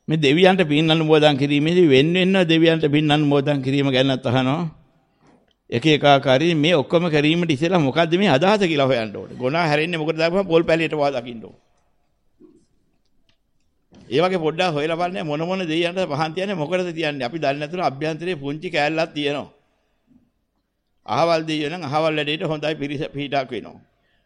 මේ දෙවියන්ට පින් අනුමෝදන් කිරීමේදී වෙන දෙවියන්ට පින් අනුමෝදන් කිරීම ගැන අහනවා. එක එක ආකාරයේ මේ ඔක්කොම කිරීමට ඉස්සෙල්ලා මොකද්ද මේ අදහස කියලා හොයන්න ඕනේ. ගොනා හැරෙන්නේ මොකද දාපුවා පොල් පැලියට වා දකින්න ඕනේ. ඒ වගේ පොඩ්ඩක් හොයලා බලන්න මොන දෙයියන්ට පහන් තියන්නේ මොකටද තියන්නේ? අපි දන්නේ නැතුන අභ්‍යන්තරයේ පුංචි කෑල්ලක් තියෙනවා. අහවල් දෙයියෝ නම් අහවල් වැඩේට හොඳයි පිටක් වෙනවා.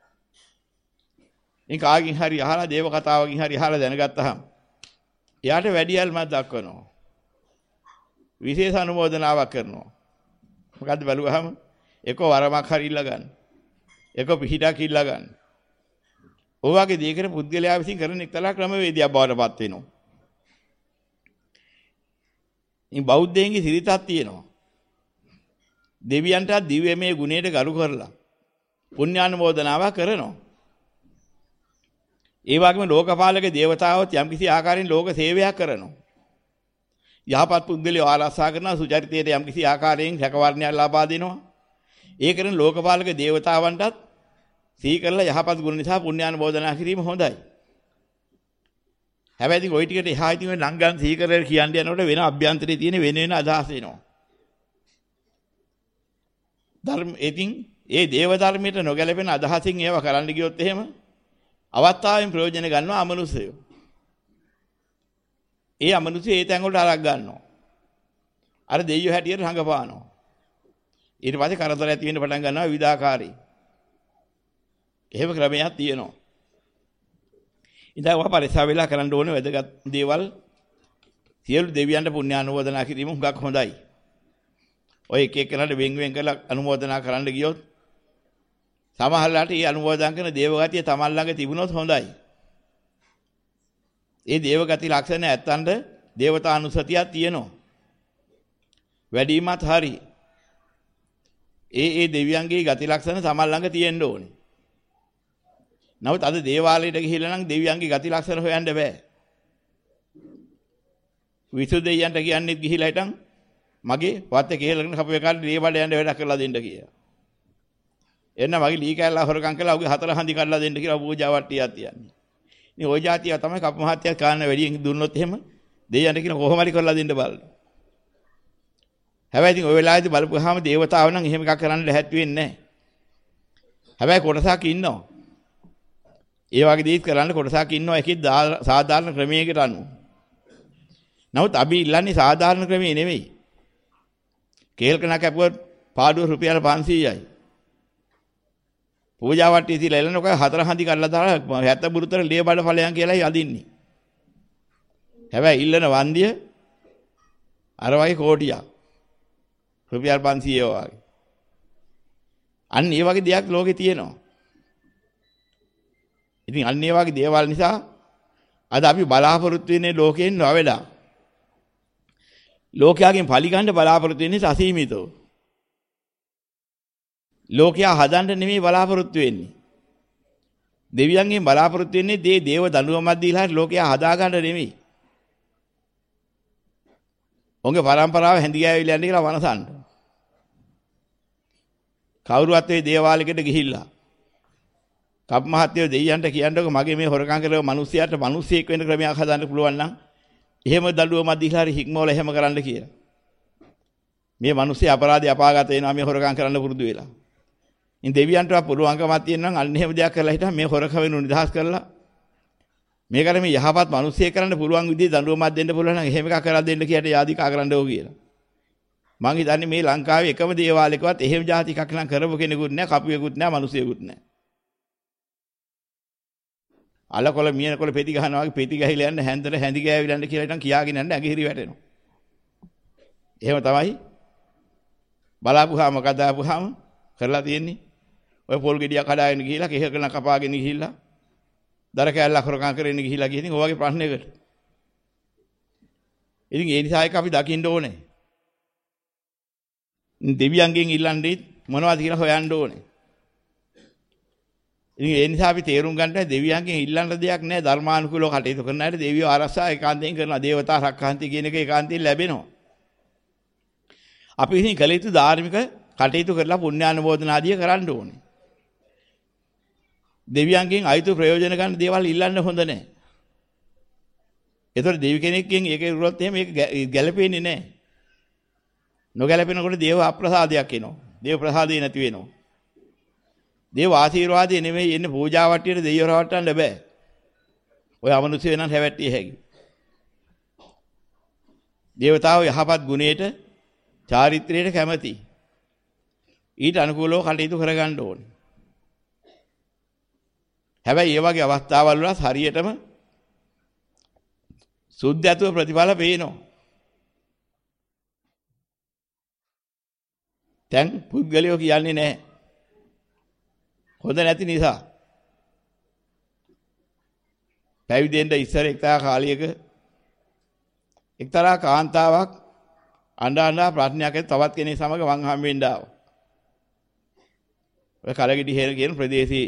ඉන් කාගෙන් හරි අහලා දේව කතාවකින් හරි අහලා දැනගත්තාම එයාට වැඩි යල්මක් දක්වනවා. විශේෂ අනුමೋದනාවක් කරනවා. මොකද්ද බලුවාම එක වරමක් හරි ඉල්ල ගන්න. එක පිහිටක් ඉල්ල ගන්න. ඔය වගේ දෙයකට පුද්ගලයා විසින් කරන එක්තරා ක්‍රමවේදයක් බවට පත් වෙනවා. ඉතින් බෞද්ධයන්ගේ සිරිතක් තියෙනවා. දෙවියන්ට දිව්‍යමය ගුණයට ගරු කරලා පුණ්‍යානුමෝදනාවක් කරනවා. ඒ වගේම ලෝකපාලක දේවතාවොත් යම්කිසි ආකාරයෙන් ලෝක සේවයක් කරනවා. යහපත් පුද්ගලයෝ ආරක්ෂා කරනවා, සුචරිතයට යම්කිසි ආකාරයෙන් රැකවරණයක් ලබා දෙනවා. ඒ කරන ලෝකපාලක දේවතාවන්ටත් සිහි කරලා යහපත් ගුණ නිසා පුණ්‍යානුමෝදනා කිරීම හොඳයි. හැබැයි ඉතින් ওই ටිකට එහා ඉතින් ලංගන් සිහි කරලා කියන්න යනකොට වෙන අභ්‍යන්තරයේ තියෙන වෙන අදහස් එනවා. ධර්ම ඉතින් ඒ දේව ධර්මයට නොගැලපෙන අදහසින් ඒව කරන්න ගියොත් එහෙම අවස්ථාවෙන් ප්‍රයෝජන ගන්නවා අමනුෂ්‍යයෝ. ඒ අමනුෂ්‍ය ඒ තැන් වලට අරක් ගන්නවා. අර දෙයියෝ හැටියට රඟපානවා. ඊට පස්සේ කරදර ඇති වෙන්න පටන් ගන්නවා විවිධාකාරී. එහෙම ක්‍රමයක් තියෙනවා. ඉතින් ඔය පරිසර වෙලා කරන්න ඕනේ වැදගත් දේවල් සියලු දෙවියන්ට පුණ්‍යානුමෝදනා කිරීම හුඟක් හොඳයි. ඔය එක එකනට වෙන් කරලා අනුමෝදනා කරන්න ගියොත් සමහරලාට මේ අනුමෝදන් කරන දේවගතිය තමන් ළඟ තිබුණොත් හොඳයි. ඒ දේවගති ලක්ෂණ ඇත්තන්ට දේවතානුසතියක් තියෙනවා. වැඩිමත් හරි. ඒ දෙවියන්ගේ ගති ලක්ෂණ තමන් ළඟ තියෙන්න ඕනේ. නමුත් අද දේවාලයට ගිහිල්ලා නම් දෙවියන්ගේ ගති ලක්ෂණ හොයන්න බෑ. විසු දෙවියන්ට කියන්නේ ගිහිලා හිටන් මගේ වත්තේ කෙහෙලගෙන කපුව එකට ලී බඩ යන්න වැඩක් කරලා දෙන්න කියලා. එන්න මගේ ලී කැල්ලා හොරකම් කළා උගේ හතර හන්දි කඩලා දෙන්න කියලා පූජා වට්ටියක් තියන්නේ. ඉතින් ওই જાතිය තමයි කපු මහත්තයා කාන්න වැඩියෙන් දුන්නොත් එහෙම දෙවියන්ට කියන කොහොම හරි කරලා දෙන්න බලන්න. හැබැයි ඉතින් ওই වෙලාවේදී බලපුවාම දේවතාව නම් එහෙම එකක් කරන්න ලැහැත් වෙන්නේ නැහැ. හැබැයි කොටසක් ඉන්නවා. ඒ වගේ දේත් කරන්න කොටසක් ඉන්නවා ඒකේ සාධාරණ ක්‍රමයකට අනුව. නමුත් අපි ඉල්ලන්නේ සාධාරණ ක්‍රමේ නෙමෙයි. කේල්කන කැපුවත් පාඩුව රුපියල් 500යි. පූජා වට්ටිය තියලා එළනකො හතර හන්දි කඩලා දාලා 70 බුරුතර ලේ බඩ ඵලයන් කියලායි අදින්නේ. හැබැයි ඉල්ලන වන්දිය අර වගේ කෝටියක්. රුපියල් 500 වගේ. අන්න ඒ වගේ දෙයක් ලෝකේ තියෙනවා. ඉතින් අන්න ඒ වගේ දේවල් නිසා අද අපි බලාපොරොත්තු වෙන්නේ ලෝකයෙන් නොවැඩා. ලෝකයාගෙන් පරිගන්න බලාපොරොත්තු වෙන්නේ අසීමිතව. ලෝකයා හදන්න නෙමෙයි බලාපොරොත්තු වෙන්නේ. දෙවියන්ගෙන් බලාපොරොත්තු වෙන්නේ දේව දඬුවමක් දීලා ලෝකයා හදා ගන්න නෙමෙයි. ඔංගේ පරම්පරාව හැඳි ගෑවිලා යන්නේ කියලා වනසන්න. කවුරුවත් ඒ දේවාලයකට ගිහිල්ලා කප් මහත්තයෝ දෙයියන්ට කියන්නකො මගේ මේ හොරකම් කරව මිනිස්සයාට මිනිස්සෙක් වෙන ක්‍රමයක් හදන්න පුළුවන් නම් එහෙම දඬුවමක් දීලා හරි හික්මවල එහෙම කරන්න කියලා. මේ මිනිස්සු අපරාධي අපාගත වෙනවා මේ හොරකම් කරන්න පුරුදු වෙලා. ඉතින් දෙවියන්ට පුළුවන්කමක් තියෙනවා නම් අන්න එහෙම දෙයක් කරලා හිටා මේ හොරකම වෙනු නිදහස් කරලා මේකට මේ යහපත් මිනිස්සෙක් කරන්න පුළුවන් විදිහේ දඬුවමක් දෙන්න පුළුවන් නම් එහෙම එකක් කරලා දෙන්න කියට යාදිකා කරන්න ඕක කියලා. මං හිතන්නේ මේ ලංකාවේ එකම දේවාලයකවත් එහෙම જાති එකක් නම් කරපු කෙනෙකුත් නැහැ, කපුවෙකුත් නැහැ, මිනිස්සෙකුත් නැහැ. අලකොල මියනකොල පෙති ගහනවා වගේ පෙති ගහලා යන්න හැන්දට හැඳි ගෑවිලා යන්න කියලා හිටන් කියාගෙන යන්න ඇඟිහිරි වැටෙනවා. එහෙම තමයි බලාපුවාම මොකද ආපුවාම කරලා තියෙන්නේ. ඔය පොල් ගෙඩියක් කඩාගෙන ගිහිලා කෙහෙකන කපාගෙන ගිහිල්ලා දර කෑල්ලක් හොරකම් කරගෙන ගිහිලා ගිහින් ඔය වගේ ප්‍රශ්නයකට. ඉතින් ඒ නිසා ඒක අපි දකින්න ඕනේ. දෙවියන්ගෙන් ඉල්ලන්නේ මොනවද කියලා හොයන්න ඕනේ. ඉතින් ඒ නිසා අපි තේරුම් ගන්න දෙවියන්ගෙන් ඉල්ලන්න දෙයක් නැහැ. ධර්මානුකූලව කටයුතු කරන අයට දෙවියෝ ආරක්ෂා ඒකාන්තයෙන් කරනවා. දේවතා රක්ඛාන්ති කියන එක ඒකාන්තයෙන් ලැබෙනවා. අපි ඉතින් කළ යුතු ධාර්මික කටයුතු කරලා පුණ්‍යානුමෝදනාදිය කරන්න ඕනේ. දෙවියන්ගෙන් අයිතු ප්‍රයෝජන ගන්න දේවල් ඉල්ලන්න හොඳ නැහැ. ඒතර දෙවි කෙනෙක්ගෙන් ඒක ඉරුවත් එහෙම මේක ගැළපෙන්නේ නැහැ. නොගැළපෙනකොට දේව අප්‍රසාදයක් එනවා. දේව ප්‍රසාදේ නැති වෙනවා. දේව ආශිර්වාදේ නෙමෙයි එන්නේ පූජා වට්ටියට දෙයියව රවට්ටන්න බෑ. ඔය අමනුෂ්‍ය වෙනන් හැවැට්ටිය හැකි. දේවතාවෝ යහපත් ගුණයට චාරිත්‍රයට කැමති. ඊට අනුකූලව කටයුතු කරගන්න ඕනේ. හැබැයි මේ වගේ අවස්ථාවල් වල හරියටම සුද්ධත්ව ප්‍රතිඵල පේනවා. දැන් පුද්ගලයෝ කියන්නේ නැහැ. හොඳ නැති නිසා. පැවිදෙන්න ඉස්සර එක්තරා කාලයක එක්තරා කාන්තාවක් අඬා ප්‍රශ්නයක් තවත් කෙනෙක් සමග මං හම්බෙන්න ආවා. ඔය කලගෙඩි හේන කියන ප්‍රදේශයේ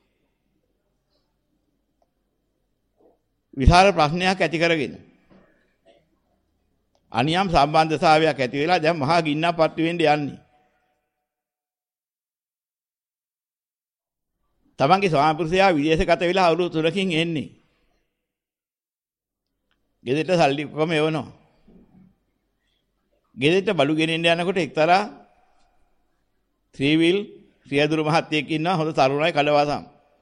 විශාල ප්‍රශ්නයක් ඇති කරගෙන අනියම් සම්බන්ධතාවයක් ඇති වෙලා දැන් මහා ගින්නක් පත්තු වෙන්න යන්නේ. තමන්ගේ ස්වාමි පුරුෂයා විදේශගත වෙලා අවුරුදු 3කින් එන්නේ. ගෙදරට සල්ලි කොහොම එවනවා. ගෙදරට බලු ගෙනින්න යනකොට එක්තරා ත්‍රිවිල් ක්‍රියාදුරු මහත්තයෙක් ඉන්නවා හොඳ තරුණයි කඩවාසම්.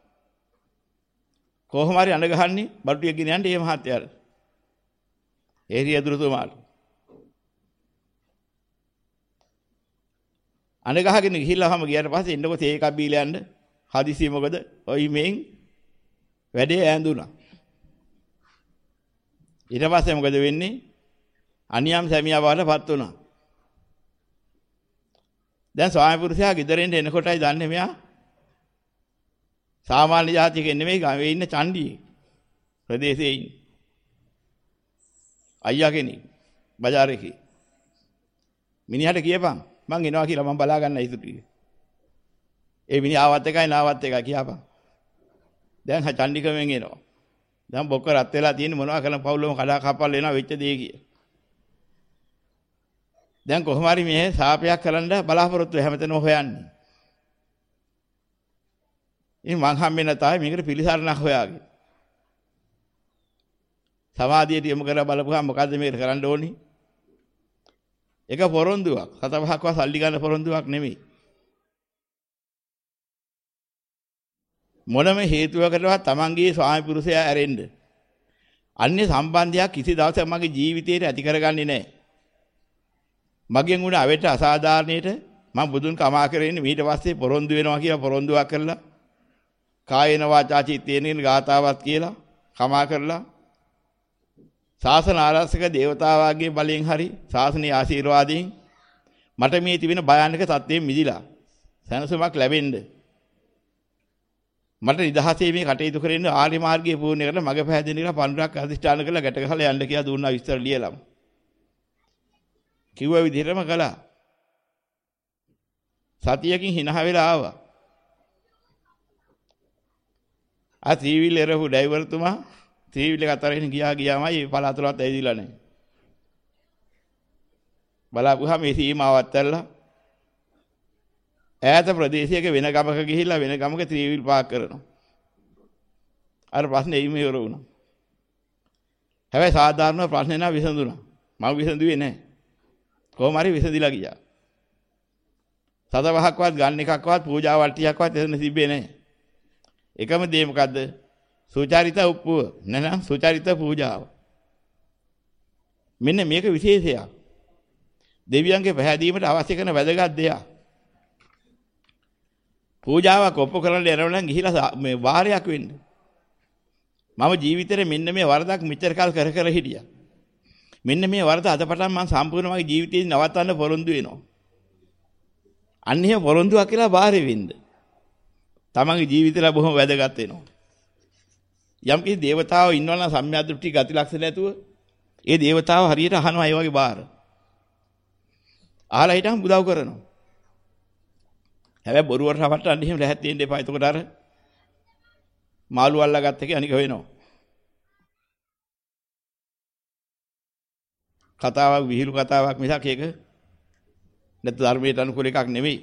කොහොම හරි අඬ ගහන්නේ බටුටියක් ගෙන යන්න මේ මහත්තයාට. ඒ ක්‍රියාදුරුතුමාට. අඬ ගහගෙන ගිහිල්ලාම ගියාට පස්සේ එන්නකො තේ එකක් බීලා යන්න හදිසියෙ මොකද ඔයි මෙන් වැඩේ ඈඳුණා. ඊට පස්සේ මොකද වෙන්නේ? අනියම් සැමියා වලපත් වුණා. දැන් ස්වාමි පුරුෂයා ගෙදරින් එනකොටයි දන්නේ මෙයා සාමාන්‍ය ජාතිකෙ නෙමෙයි ගමේ ඉන්න චණ්ඩියේ ප්‍රදේශයේ ඉන්න. අයියා කෙනෙක් බજારේ. මිනිහට කියපන් මං එනවා කියලා මං බලා ගන්න ඉතුරු ටික. ඒ මිනිහ ආවත් එකයි නාවත් එකයි කියපන්. දැන් චණ්ඩිකමෙන් එනවා. දැන් බොක්ක රත් වෙලා තියෙන මොනවා කරන පවුලම කඩා කපල් වෙනවා වෙච්ච දේ කිය. දැන් කොහොම හරි මේ සාපයක් කරන්න බලාපොරොත්තු හැමතැනම හොයන්නේ. ඉතින් මං හම්බෙන්න තායි මේකට පිළිසරණක් හොයාගෙන. සමාධියට යොමු කරලා බලපුවාම මොකද්ද මේකට කරන්න ඕනේ? ඒක පොරොන්දුවක්. සතපහක්වත් සල්ලි ගන්න පොරොන්දුවක් නෙමෙයි. මොනම හේතුවකටවත් තමන්ගේ ස්වාමි පුරුෂයා ඇරෙන්න. අන්‍ය සම්බන්ධයක් කිසි දවසක මගේ ජීවිතේට ඇති කරගන්නේ නැහැ. මගෙන් උන අවෙට අසාධාරණයට මම බුදුන් කමා කරගෙන ඊට පස්සේ පොරොන්දු වෙනවා කියලා පොරොන්දුවක් කරලා කායේන වාචා චිත්තේන ගාතාවක් කියලා කමා කරලා ශාසන ආරක්ෂක දේවතාවාගේ බලයෙන් හරි ශාසනීය ආශිර්වාදයෙන් මට මේ තිබෙන භයානක තත්ත්වයෙන් මිදිලා සැනසීමක් ලැබෙන්න මට නිදහසේ මේ කටයුතු කරගෙන ආර්ය මාර්ගයේ පූර්ණ කරලා මග පැහැදිලි කරලා පඳුරක් අධිෂ්ඨාන කරලා ගැට ගහලා යන්න කියලා දුන්නා විස්තර ලියලම. කිව්ව විදිහටම කළා. සතියකින් hina වෙලා ආවා. ආ ත්‍රිවිල් එරහු ඩ්‍රයිවර්තුමා ත්‍රිවිල් එක අතරගෙන ගියාමයි පළාතලවත් ඇවිදිලා නැහැ. බලාපුවාම මේ සීමාවත් ඇල්ලලා ඈත ප්‍රදේශයක වෙන ගමක ගිහිල්ලා වෙන ගමක ත්‍රිවිල් පාක් කරනවා. අර ප්‍රශ්නේ එයිම ඉවර වුණා. හැබැයි සාධාරණ ප්‍රශ්නේ නා විසඳුණා. මම විසඳුවේ නැහැ. කොහොම හරි විසඳිලා ගියා. සතවහක්වත් ගන්න එකක්වත් පූජා වට්ටියක්වත් එතන තිබ්බේ නැහැ. එකම දේ මොකද්ද? සුචරිත උප්පුව. නැනම් සුචරිත පූජාව. මෙන්න මේක විශේෂයක්. දෙවියන්ගේ පැහැදීමට අවශ්‍ය කරන වැදගත් දෙයක්. පූජාවක් ඔප්පු කරන්න යනවා නම් ගිහිලා මේ වාරයක් වෙන්න. මම ජීවිතේ මෙන්න මේ වරදක් මෙච්චර කල් කර හිටියා. මෙන්න මේ වරද අදපටන් මම සම්පූර්ණ මගේ ජීවිතේ නවත්තන්න පොරොන්දු වෙනවා. අන්න එහෙම පොරොන්දුවක් කියලා බාහිර වෙන්න. තමන්ගේ ජීවිතේලා බොහොම වැදගත් වෙනවා. යම් කිසි දේවතාවෝ ඉන්නවා නම් සම්මියද්දෘෂ්ටි ගති ලක්ෂණ නැතුව ඒ දේවතාවෝ හරියට අහනවා ඒ වගේ බාහිර. අහලා හිටන් උදව් කරනවා. හැබැයි බොරුවට රවට්ටන්න එහෙම රැහත් දෙන්න එපා. එතකොට අර මාළු අල්ලගත්ත එක අනික වෙනවා. කතාවක් විහිළු කතාවක් මිසක් ඒක නැත්නම් ධර්මයට අනුකූල එකක් නෙමෙයි.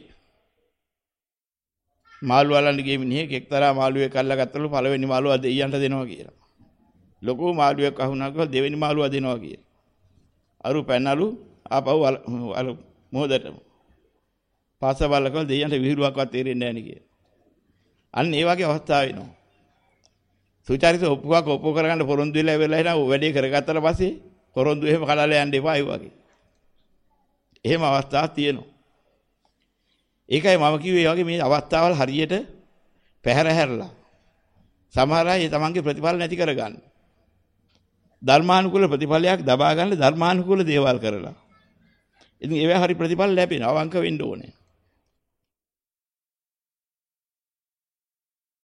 මාළු අල්ලන්න ගිය මිනිහෙක් එක්තරා මාළුවෙක් අල්ලගත්තලු පළවෙනි මාළුවා දෙයියන්ට දෙනවා කියලා. ලොකු මාළුවෙක් අහුණා කියලා දෙවෙනි මාළුවා දෙනවා කියලා. අරු පැනලු ආපහු අර මොහොතටම. පාසවලකල් දෙයයන්ට විහිළුවක්වත් තේරෙන්නේ නැහැ නේ කියලා. අන්න ඒ වගේ අවස්ථා වෙනවා. සුචරිත ඔප්පුවක් ඔප්පු කරගන්න පොරොන්දු වෙලා ඉන්න වැඩේ කරගත්තට පස්සේ පොරොන්දු එහෙම කඩලා යන්න එපා ඒ වගේ. එහෙම අවස්ථාවක් තියෙනවා. ඒකයි මම කිව්වේ වගේ මේ අවස්ථාවල් හරියට පැහැර හැරලා සමහර අය තමන්ගේ ප්‍රතිඵල නැති කරගන්න. ධර්මානුකූල ප්‍රතිඵලයක් දබා ගන්න ධර්මානුකූල දේවල් කරලා. ඉතින් ඒවා හරි ප්‍රතිඵල ලැබෙනවා. අවංක වෙන්න ඕනේ.